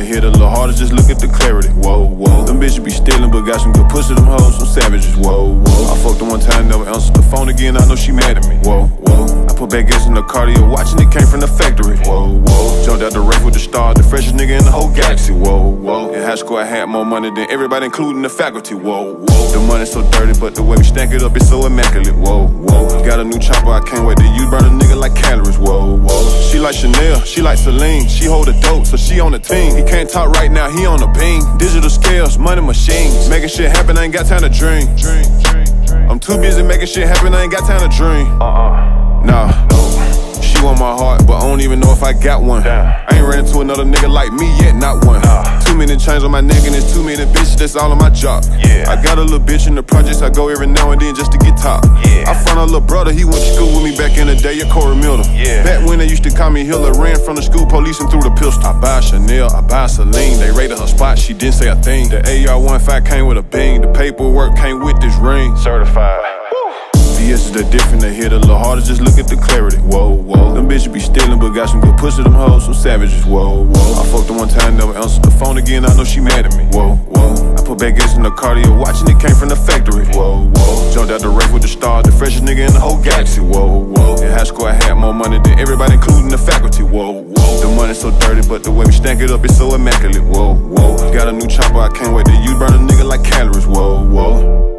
they hit a little harder, just look at the clarity. Whoa, whoa. Them bitches be stealing, but got some good pussy, them hoes, some savages. Whoa, whoa. I fucked her one time, never answered the phone again, I know she mad at me. Whoa, whoa. I put back gas in the cardio, watching it came from the factory. Whoa, whoa. Jumped out the race with the stars, the freshest nigga in the whole galaxy. Whoa, whoa. In high school, I had more money than everybody, including the faculty. Whoa, whoa. The money's so dirty, but the way we stack it up is so immaculate. Whoa, whoa. Got a new chopper, I can't wait to use, burn a nigga like calories. Whoa, whoa. She like Chanel, she like Celine, she hold a dope, so she on the team. He can't talk right now, he on the beam. Digital scales, money machines, making shit happen, I ain't got time to dream. I'm too busy making shit happen, I ain't got time to dream. Nah, she want my heart, but I don't even know if I got one. I ain't ran into another nigga like me yet, not one. Too many chains on my neck and there's too many bitches, that's all on my job. I got a little bitch in the projects, I go every now and then just to get top. I front a little brother, he went to school with me back in the day, at Corey Miller. Back when they used to call me Hiller, ran from the school police and threw the pistol. I buy Chanel, I buy Celine, they raided her spot, she didn't say a thing. The AR-15 came with a bing, the paperwork came with this ring. Certified. VS is the different, they hit a little harder, just look at the clarity. Whoa, whoa. Them bitches be stealing, but got some good pussy, them hoes, some savages. Whoa, whoa. I fucked her one time, never answered the phone again, I know she mad at me. Whoa, whoa. I put back gas in the cardio, watching it came from the factory. Whoa, whoa. Jumped out the race with the stars, the freshest nigga in the whole galaxy. Whoa, whoa. In high school, I had more money than everybody, including the faculty. Whoa, whoa. The money's so dirty, but the way we stack it up is so immaculate. Whoa, whoa. Got a new chopper, I can't wait to use, burn a nigga like calories. Whoa, whoa.